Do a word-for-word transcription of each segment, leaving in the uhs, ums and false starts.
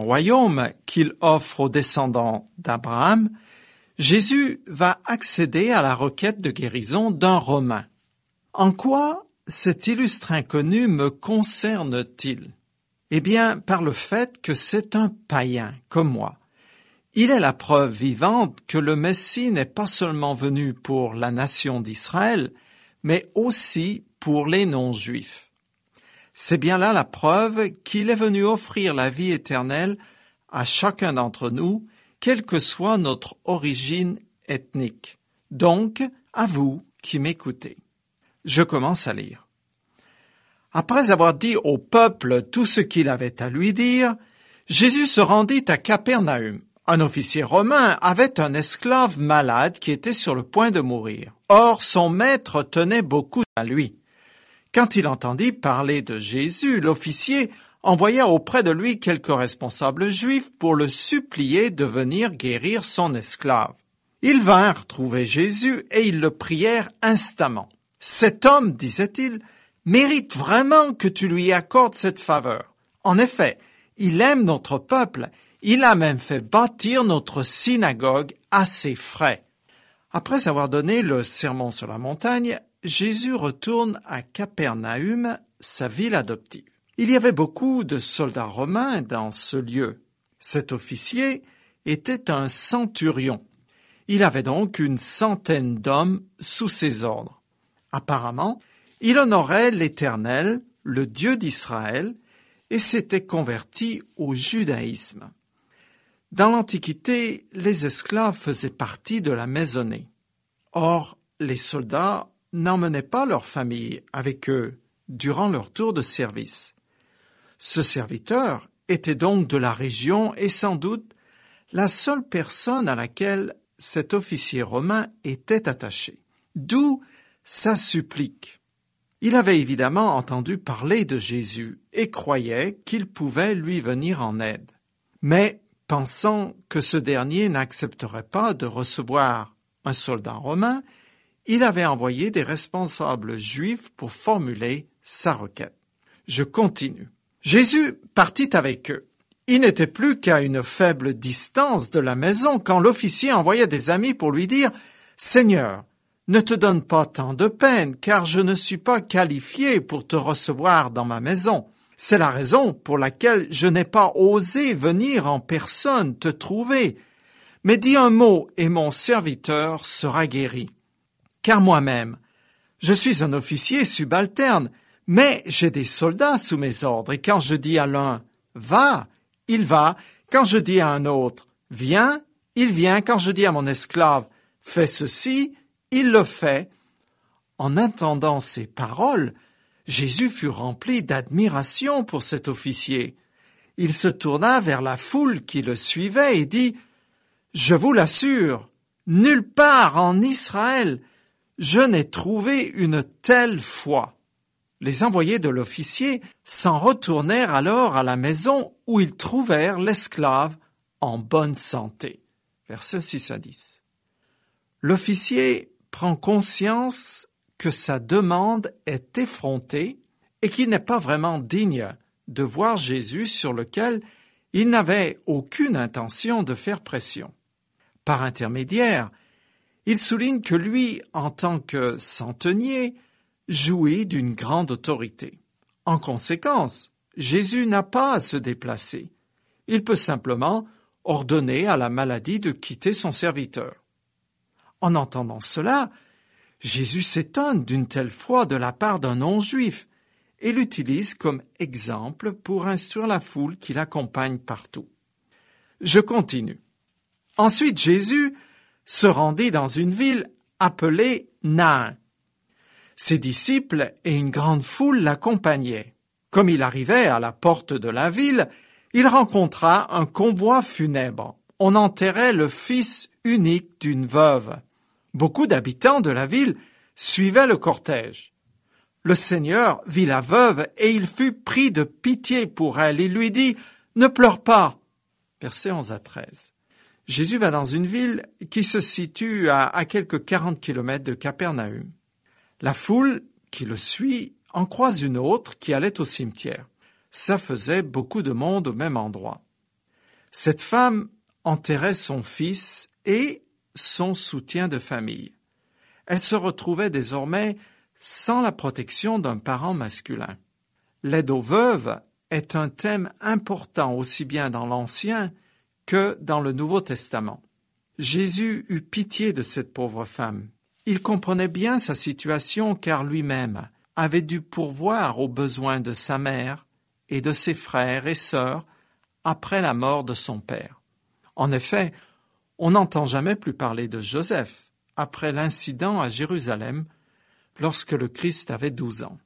royaume qu'il offre aux descendants d'Abraham, Jésus va accéder à la requête de guérison d'un Romain. En quoi cet illustre inconnu me concerne-t-il? Eh bien, par le fait que c'est un païen, comme moi. Il est la preuve vivante que le Messie n'est pas seulement venu pour la nation d'Israël, mais aussi pour les non-juifs. C'est bien là la preuve qu'il est venu offrir la vie éternelle à chacun d'entre nous, quelle que soit notre origine ethnique. Donc, à vous qui m'écoutez. Je commence à lire. Après avoir dit au peuple tout ce qu'il avait à lui dire, Jésus se rendit à Capernaüm. Un officier romain avait un esclave malade qui était sur le point de mourir. Or, son maître tenait beaucoup à lui. Quand il entendit parler de Jésus, l'officier envoya auprès de lui quelques responsables juifs pour le supplier de venir guérir son esclave. Ils vinrent trouver Jésus et ils le prièrent instamment. « Cet homme, disait-il, mérite vraiment que tu lui accordes cette faveur. En effet, il aime notre peuple. Il a même fait bâtir notre synagogue à ses frais. » Après avoir donné le sermon sur la montagne, Jésus retourne à Capernaüm, sa ville adoptive. Il y avait beaucoup de soldats romains dans ce lieu. Cet officier était un centurion. Il avait donc une centaine d'hommes sous ses ordres. Apparemment, il honorait l'Éternel, le Dieu d'Israël, et s'était converti au judaïsme. Dans l'Antiquité, les esclaves faisaient partie de la maisonnée. Or, les soldats n'emmenaient pas leur famille avec eux durant leur tour de service. Ce serviteur était donc de la région et sans doute la seule personne à laquelle cet officier romain était attaché. D'où sa supplique. Il avait évidemment entendu parler de Jésus et croyait qu'il pouvait lui venir en aide. Mais, pensant que ce dernier n'accepterait pas de recevoir un soldat romain, il avait envoyé des responsables juifs pour formuler sa requête. Je continue. Jésus partit avec eux. Il n'était plus qu'à une faible distance de la maison quand l'officier envoya des amis pour lui dire « Seigneur, ne te donne pas tant de peine, car je ne suis pas qualifié pour te recevoir dans ma maison. C'est la raison pour laquelle je n'ai pas osé venir en personne te trouver. Mais dis un mot et mon serviteur sera guéri. Car moi-même, je suis un officier subalterne, mais j'ai des soldats sous mes ordres, et quand je dis à l'un « va », il va, quand je dis à un autre « viens », il vient, quand je dis à mon esclave « fais ceci », il le fait. En entendant ces paroles, Jésus fut rempli d'admiration pour cet officier. Il se tourna vers la foule qui le suivait et dit « Je vous l'assure, nulle part en Israël, je n'ai trouvé une telle foi. » Les envoyés de l'officier s'en retournèrent alors à la maison où ils trouvèrent l'esclave en bonne santé. Versets six à dix. L'officier prend conscience que sa demande est effrontée et qu'il n'est pas vraiment digne de voir Jésus sur lequel il n'avait aucune intention de faire pression. Par intermédiaire, il souligne que lui, en tant que centenier, jouit d'une grande autorité. En conséquence, Jésus n'a pas à se déplacer. Il peut simplement ordonner à la maladie de quitter son serviteur. En entendant cela, Jésus s'étonne d'une telle foi de la part d'un non-juif et l'utilise comme exemple pour instruire la foule qui l'accompagne partout. Je continue. Ensuite, Jésus se rendit dans une ville appelée Nain. Ses disciples et une grande foule l'accompagnaient. Comme il arrivait à la porte de la ville, il rencontra un convoi funèbre. On enterrait le fils unique d'une veuve. Beaucoup d'habitants de la ville suivaient le cortège. Le Seigneur vit la veuve et il fut pris de pitié pour elle. Il lui dit « Ne pleure pas ». Versets onze à treize. Jésus va dans une ville qui se situe à, à quelques quarante kilomètres de Capernaüm. La foule qui le suit en croise une autre qui allait au cimetière. Ça faisait beaucoup de monde au même endroit. Cette femme enterrait son fils et son soutien de famille. Elle se retrouvait désormais sans la protection d'un parent masculin. L'aide aux veuves est un thème important aussi bien dans l'Ancien que dans le Nouveau Testament. Jésus eut pitié de cette pauvre femme. Il comprenait bien sa situation car lui-même avait dû pourvoir aux besoins de sa mère et de ses frères et sœurs après la mort de son père. En effet, on n'entend jamais plus parler de Joseph après l'incident à Jérusalem lorsque le Christ avait douze ans.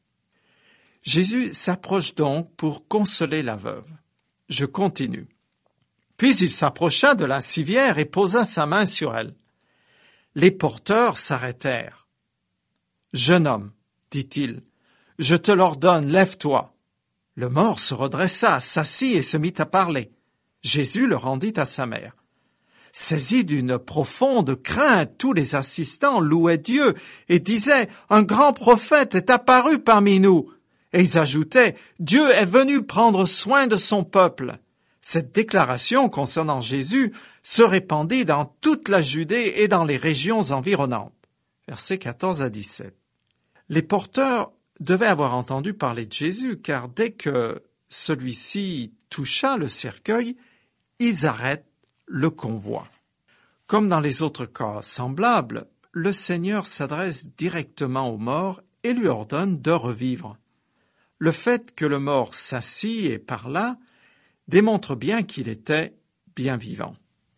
Jésus s'approche donc pour consoler la veuve. Je continue. Puis il s'approcha de la civière et posa sa main sur elle. Les porteurs s'arrêtèrent. « Jeune homme, dit-il, je te l'ordonne, lève-toi. » Le mort se redressa, s'assit et se mit à parler. Jésus le rendit à sa mère. Saisis d'une profonde crainte, tous les assistants louaient Dieu et disaient « Un grand prophète est apparu parmi nous !» Et ils ajoutaient « Dieu est venu prendre soin de son peuple !» Cette déclaration concernant Jésus se répandit dans toute la Judée et dans les régions environnantes. Versets quatorze à dix-sept. Les porteurs devaient avoir entendu parler de Jésus, car dès que celui-ci toucha le cercueil, ils arrêtent le convoi. Comme dans les autres cas semblables, le Seigneur s'adresse directement au mort et lui ordonne de revivre. Le fait que le mort s'assit et parla démontre bien qu'il était bien vivant.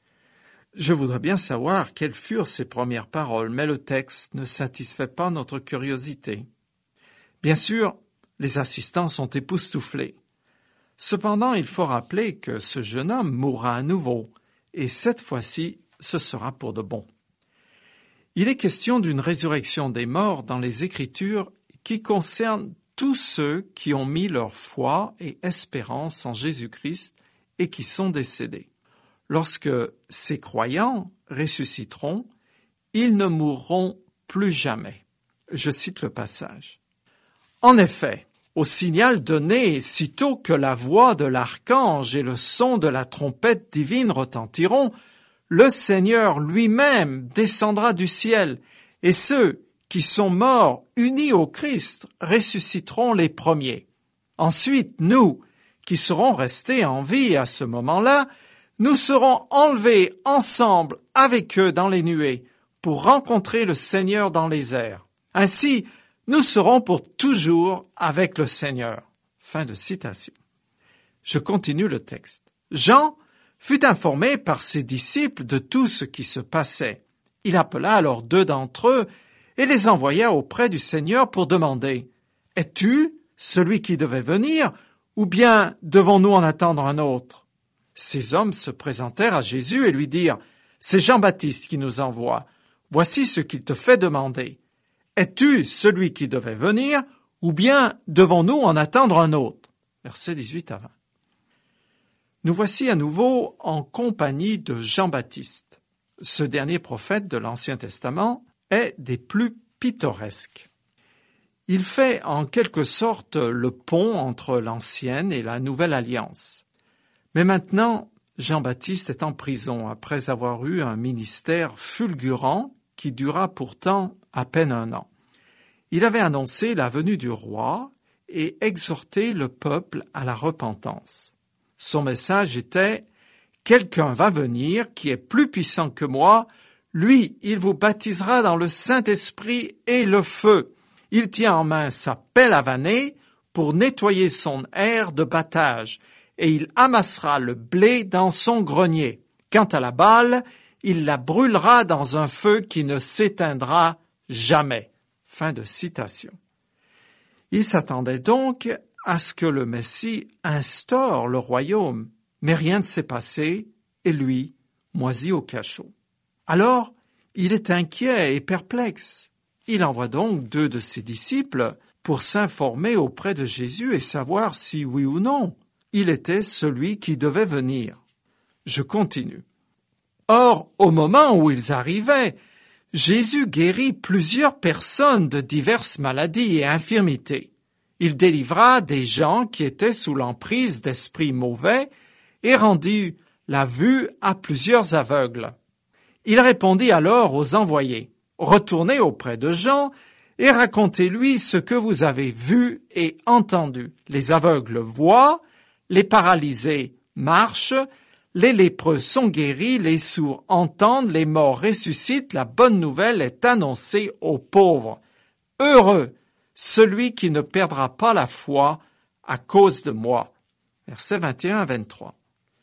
Je voudrais bien savoir quelles furent ses premières paroles, mais le texte ne satisfait pas notre curiosité. Bien sûr, les assistants sont époustouflés. Cependant, il faut rappeler que ce jeune homme mourra à nouveau, et cette fois-ci, ce sera pour de bon. Il est question d'une résurrection des morts dans les Écritures qui concerne tous ceux qui ont mis leur foi et espérance en Jésus-Christ et qui sont décédés. Lorsque ces croyants ressusciteront, ils ne mourront plus jamais. Je cite le passage. En effet, au signal donné, sitôt que la voix de l'archange et le son de la trompette divine retentiront, le Seigneur lui-même descendra du ciel, et ceux qui sont morts unis au Christ ressusciteront les premiers. Ensuite, nous, qui serons restés en vie à ce moment-là, nous serons enlevés ensemble avec eux dans les nuées pour rencontrer le Seigneur dans les airs. Ainsi, nous serons pour toujours avec le Seigneur. Fin de citation. Je continue le texte. Jean fut informé par ses disciples de tout ce qui se passait. Il appela alors deux d'entre eux et les envoya auprès du Seigneur pour demander « Es-tu celui qui devait venir, ou bien devons-nous en attendre un autre ?» Ces hommes se présentèrent à Jésus et lui dirent « C'est Jean-Baptiste qui nous envoie. Voici ce qu'il te fait demander. Es-tu celui qui devait venir, ou bien devons-nous en attendre un autre ?» Versets dix-huit à vingt. Nous voici à nouveau en compagnie de Jean-Baptiste. Ce dernier prophète de l'Ancien Testament est des plus pittoresques. Il fait en quelque sorte le pont entre l'Ancienne et la Nouvelle Alliance. Mais maintenant, Jean-Baptiste est en prison après avoir eu un ministère fulgurant qui dura pourtant à peine un an. Il avait annoncé la venue du roi et exhorté le peuple à la repentance. Son message était « Quelqu'un va venir qui est plus puissant que moi, lui, il vous baptisera dans le Saint-Esprit et le feu. Il tient en main sa pelle à vanner pour nettoyer son aire de battage, et il amassera le blé dans son grenier. Quant à la balle, il la brûlera dans un feu qui ne s'éteindra jamais. » Fin de citation. Il s'attendait donc à ce que le Messie instaure le royaume, mais rien ne s'est passé, et lui, moisi au cachot. Alors, il est inquiet et perplexe. Il envoie donc deux de ses disciples pour s'informer auprès de Jésus et savoir si, oui ou non, il était celui qui devait venir. Je continue. Or, au moment où ils arrivaient, Jésus guérit plusieurs personnes de diverses maladies et infirmités. Il délivra des gens qui étaient sous l'emprise d'esprits mauvais et rendit la vue à plusieurs aveugles. Il répondit alors aux envoyés, « Retournez auprès de Jean et racontez-lui ce que vous avez vu et entendu. Les aveugles voient, les paralysés marchent, les lépreux sont guéris, les sourds entendent, les morts ressuscitent, la bonne nouvelle est annoncée aux pauvres. Heureux celui qui ne perdra pas la foi à cause de moi. » Versets vingt et un à vingt-trois.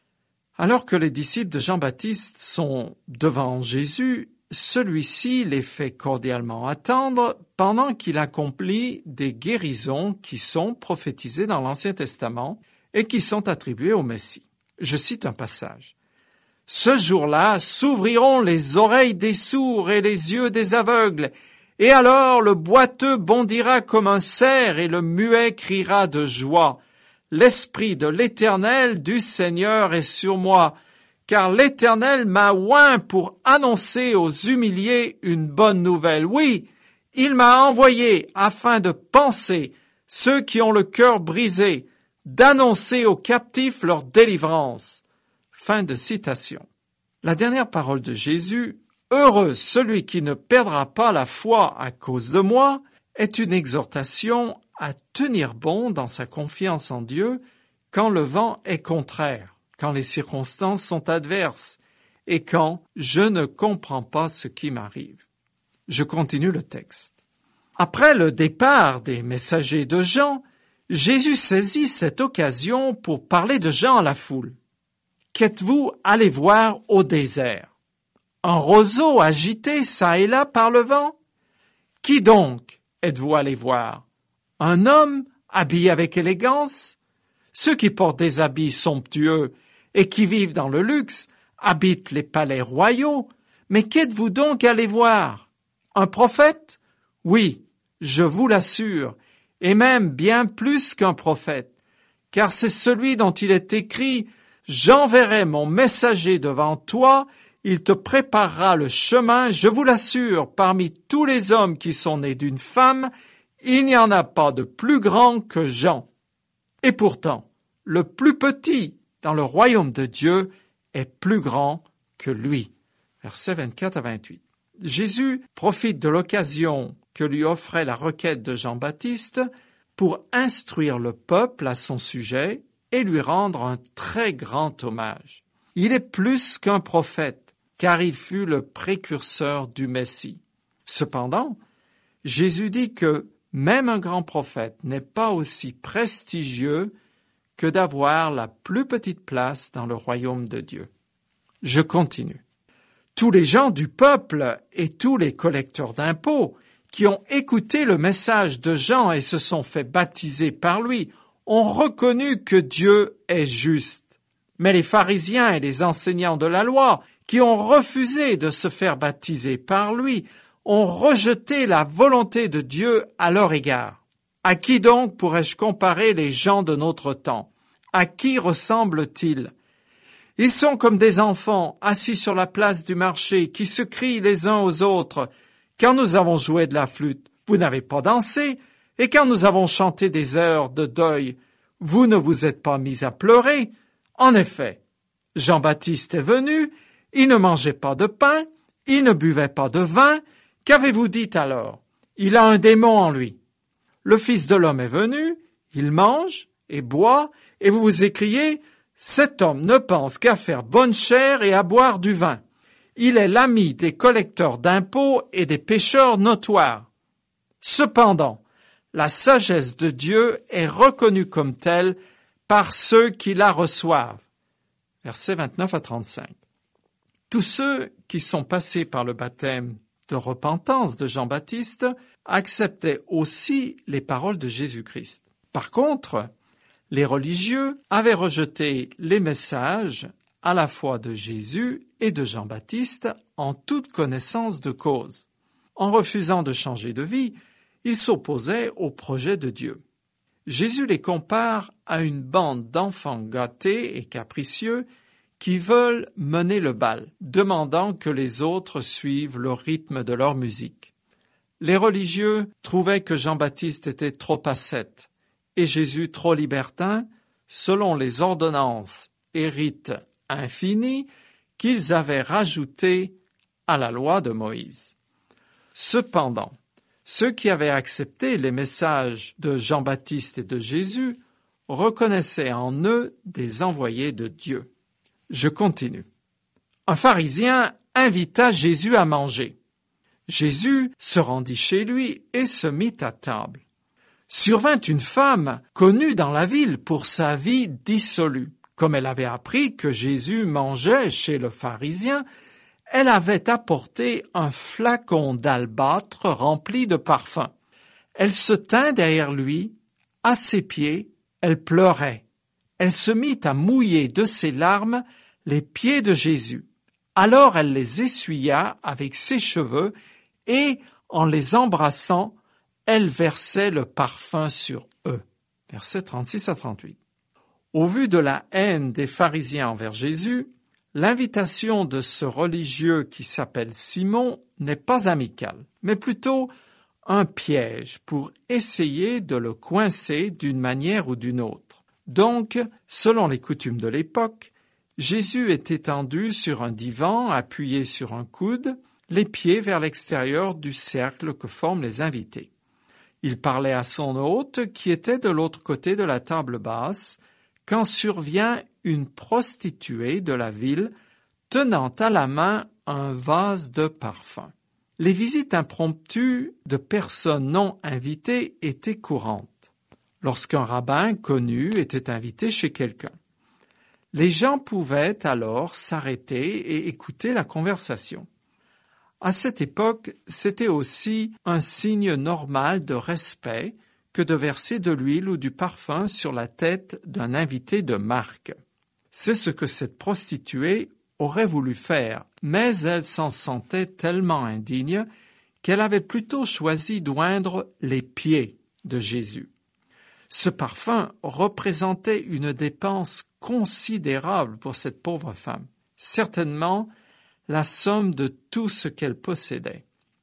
Alors que les disciples de Jean-Baptiste sont devant Jésus, celui-ci les fait cordialement attendre pendant qu'il accomplit des guérisons qui sont prophétisées dans l'Ancien Testament et qui sont attribuées au Messie. Je cite un passage. « Ce jour-là s'ouvriront les oreilles des sourds et les yeux des aveugles, et alors le boiteux bondira comme un cerf et le muet criera de joie. L'Esprit de l'Éternel du Seigneur est sur moi, car l'Éternel m'a oint pour annoncer aux humiliés une bonne nouvelle. Oui, il m'a envoyé afin de panser ceux qui ont le cœur brisé, d'annoncer aux captifs leur délivrance. » Fin de citation. La dernière parole de Jésus, « Heureux celui qui ne perdra pas la foi à cause de moi » est une exhortation à tenir bon dans sa confiance en Dieu quand le vent est contraire, quand les circonstances sont adverses et quand je ne comprends pas ce qui m'arrive. Je continue le texte. Après le départ des messagers de Jean, Jésus saisit cette occasion pour parler de Jean à la foule. « Qu'êtes-vous allé voir au désert? Un roseau agité çà et là par le vent? Qui donc êtes-vous allé voir? Un homme habillé avec élégance? Ceux qui portent des habits somptueux et qui vivent dans le luxe habitent les palais royaux. Mais qu'êtes-vous donc allé voir? Un prophète? Oui, je vous l'assure, et même bien plus qu'un prophète, car c'est celui dont il est écrit « J'enverrai mon messager devant toi, il te préparera le chemin, je vous l'assure, parmi tous les hommes qui sont nés d'une femme, il n'y en a pas de plus grand que Jean. Et pourtant, le plus petit dans le royaume de Dieu est plus grand que lui. » Versets vingt-quatre à vingt-huit. Jésus profite de l'occasion que lui offrait la requête de Jean-Baptiste pour instruire le peuple à son sujet et lui rendre un très grand hommage. Il est plus qu'un prophète, car il fut le précurseur du Messie. Cependant, Jésus dit que même un grand prophète n'est pas aussi prestigieux que d'avoir la plus petite place dans le royaume de Dieu. Je continue. Tous les gens du peuple et tous les collecteurs d'impôts qui ont écouté le message de Jean et se sont fait baptiser par lui ont reconnu que Dieu est juste. Mais les pharisiens et les enseignants de la loi qui ont refusé de se faire baptiser par lui ont rejeté la volonté de Dieu à leur égard. À qui donc pourrais-je comparer les gens de notre temps? À qui ressemblent-ils? Ils sont comme des enfants assis sur la place du marché qui se crient les uns aux autres. Quand nous avons joué de la flûte, vous n'avez pas dansé, et quand nous avons chanté des heures de deuil, vous ne vous êtes pas mis à pleurer. En effet, Jean-Baptiste est venu, il ne mangeait pas de pain, il ne buvait pas de vin. Qu'avez-vous dit alors? Il a un démon en lui. Le Fils de l'homme est venu, il mange et boit, et vous vous écriez, cet homme ne pense qu'à faire bonne chère et à boire du vin. Il est l'ami des collecteurs d'impôts et des pécheurs notoires. Cependant, la sagesse de Dieu est reconnue comme telle par ceux qui la reçoivent. Versets vingt-neuf à trente-cinq. Tous ceux qui sont passés par le baptême de repentance de Jean-Baptiste acceptaient aussi les paroles de Jésus-Christ. Par contre, les religieux avaient rejeté les messages à la fois de Jésus et de Jean-Baptiste en toute connaissance de cause. En refusant de changer de vie, ils s'opposaient au projet de Dieu. Jésus les compare à une bande d'enfants gâtés et capricieux qui veulent mener le bal, demandant que les autres suivent le rythme de leur musique. Les religieux trouvaient que Jean-Baptiste était trop ascète et Jésus trop libertin, selon les ordonnances et rites infini qu'ils avaient rajouté à la loi de Moïse. Cependant, ceux qui avaient accepté les messages de Jean-Baptiste et de Jésus reconnaissaient en eux des envoyés de Dieu. Je continue. Un pharisien invita Jésus à manger. Jésus se rendit chez lui et se mit à table. Survint une femme connue dans la ville pour sa vie dissolue. Comme elle avait appris que Jésus mangeait chez le pharisien, elle avait apporté un flacon d'albâtre rempli de parfum. Elle se tint derrière lui, à ses pieds, elle pleurait. Elle se mit à mouiller de ses larmes les pieds de Jésus. Alors elle les essuya avec ses cheveux et, en les embrassant, elle versait le parfum sur eux. Versets trente-six à trente-huit. Au vu de la haine des pharisiens envers Jésus, l'invitation de ce religieux qui s'appelle Simon n'est pas amicale, mais plutôt un piège pour essayer de le coincer d'une manière ou d'une autre. Donc, selon les coutumes de l'époque, Jésus est étendu sur un divan, appuyé sur un coude, les pieds vers l'extérieur du cercle que forment les invités. Il parlait à son hôte qui était de l'autre côté de la table basse, quand survient une prostituée de la ville tenant à la main un vase de parfum. Les visites impromptues de personnes non invitées étaient courantes, lorsqu'un rabbin connu était invité chez quelqu'un. Les gens pouvaient alors s'arrêter et écouter la conversation. À cette époque, c'était aussi un signe normal de respect que de verser de l'huile ou du parfum sur la tête d'un invité de marque. C'est ce que cette prostituée aurait voulu faire, mais elle s'en sentait tellement indigne qu'elle avait plutôt choisi d'oindre les pieds de Jésus. Ce parfum représentait une dépense considérable pour cette pauvre femme, certainement la somme de tout ce qu'elle possédait.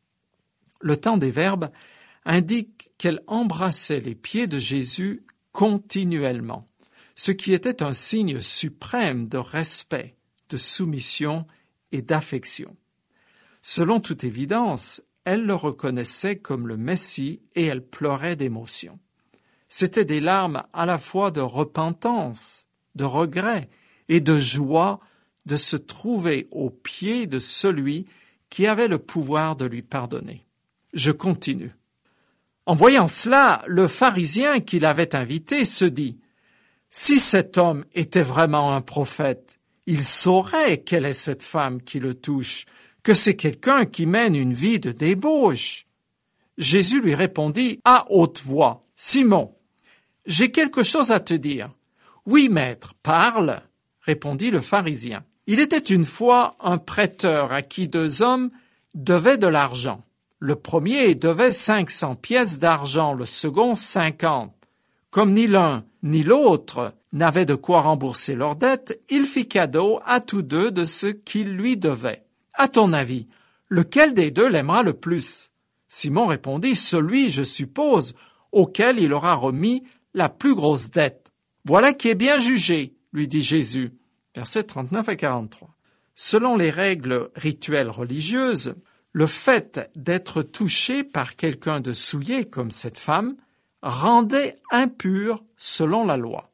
Le temps des Verbes indique qu'elle embrassait les pieds de Jésus continuellement, ce qui était un signe suprême de respect, de soumission et d'affection. Selon toute évidence, elle le reconnaissait comme le Messie et elle pleurait d'émotion. C'étaient des larmes à la fois de repentance, de regret et de joie de se trouver aux pieds de celui qui avait le pouvoir de lui pardonner. Je continue. En voyant cela, le pharisien qui l'avait invité se dit « Si cet homme était vraiment un prophète, il saurait quelle est cette femme qui le touche, que c'est quelqu'un qui mène une vie de débauche. » Jésus lui répondit à haute voix « Simon, j'ai quelque chose à te dire. »« Oui, maître, parle, » répondit le pharisien. Il était une fois un prêteur à qui deux hommes devaient de l'argent. Le premier devait cinq cents pièces d'argent, le second cinquante. Comme ni l'un ni l'autre n'avaient de quoi rembourser leur dette, il fit cadeau à tous deux de ce qu'ils lui devaient. À ton avis, lequel des deux l'aimera le plus? Simon répondit, celui, je suppose, auquel il aura remis la plus grosse dette. Voilà qui est bien jugé, lui dit Jésus. Versets trente-neuf à quarante-trois. Selon les règles rituelles religieuses, le fait d'être touché par quelqu'un de souillé comme cette femme rendait impur selon la loi.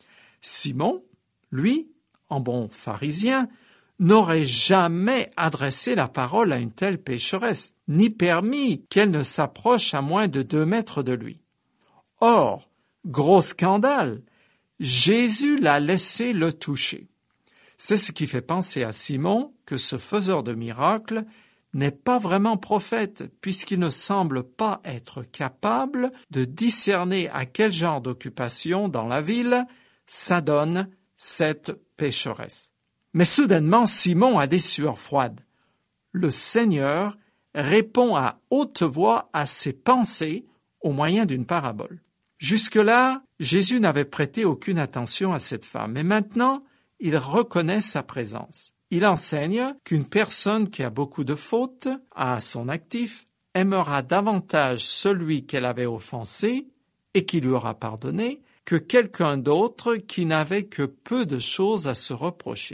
Simon, lui, en bon pharisien, n'aurait jamais adressé la parole à une telle pécheresse, ni permis qu'elle ne s'approche à moins de deux mètres de lui. Or, gros scandale, Jésus l'a laissé le toucher. C'est ce qui fait penser à Simon que ce faiseur de miracles n'est pas vraiment prophète, puisqu'il ne semble pas être capable de discerner à quel genre d'occupation dans la ville s'adonne cette pécheresse. Mais soudainement, Simon a des sueurs froides. Le Seigneur répond à haute voix à ses pensées au moyen d'une parabole. Jusque-là, Jésus n'avait prêté aucune attention à cette femme, mais maintenant, il reconnaît sa présence. Il enseigne qu'une personne qui a beaucoup de fautes à son actif aimera davantage celui qu'elle avait offensé et qui lui aura pardonné que quelqu'un d'autre qui n'avait que peu de choses à se reprocher.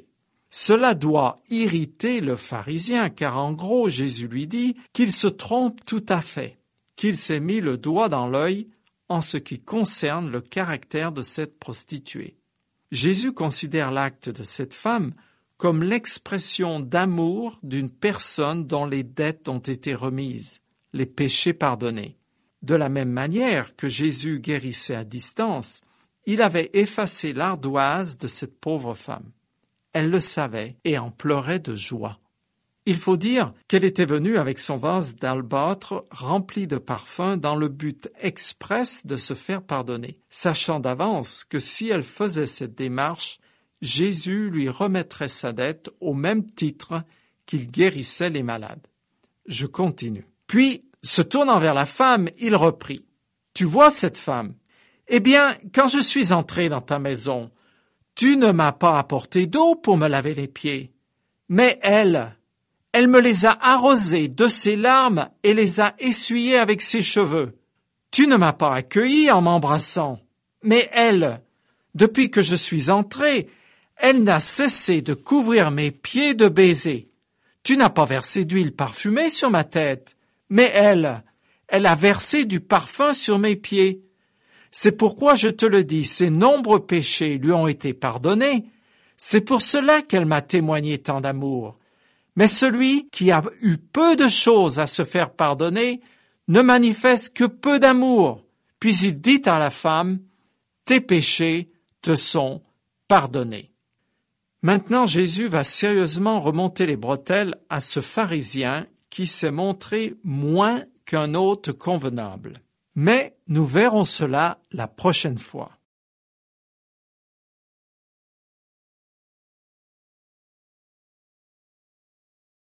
Cela doit irriter le pharisien, car en gros, Jésus lui dit qu'il se trompe tout à fait, qu'il s'est mis le doigt dans l'œil en ce qui concerne le caractère de cette prostituée. Jésus considère l'acte de cette femme comme l'expression d'amour d'une personne dont les dettes ont été remises, les péchés pardonnés. De la même manière que Jésus guérissait à distance, il avait effacé l'ardoise de cette pauvre femme. Elle le savait et en pleurait de joie. Il faut dire qu'elle était venue avec son vase d'albâtre rempli de parfums dans le but express de se faire pardonner, sachant d'avance que si elle faisait cette démarche, Jésus lui remettrait sa dette au même titre qu'il guérissait les malades. Je continue. Puis, se tournant vers la femme, il reprit. « Tu vois cette femme? Eh bien, quand je suis entré dans ta maison, tu ne m'as pas apporté d'eau pour me laver les pieds. Mais elle, elle me les a arrosés de ses larmes et les a essuyés avec ses cheveux. Tu ne m'as pas accueilli en m'embrassant. Mais elle, depuis que je suis entré, elle n'a cessé de couvrir mes pieds de baisers. Tu n'as pas versé d'huile parfumée sur ma tête. Mais elle, elle a versé du parfum sur mes pieds. C'est pourquoi je te le dis, ses nombreux péchés lui ont été pardonnés. C'est pour cela qu'elle m'a témoigné tant d'amour. Mais celui qui a eu peu de choses à se faire pardonner ne manifeste que peu d'amour. Puis il dit à la femme, « Tes péchés te sont pardonnés. » Maintenant Jésus va sérieusement remonter les bretelles à ce pharisien qui s'est montré moins qu'un hôte convenable. Mais nous verrons cela la prochaine fois.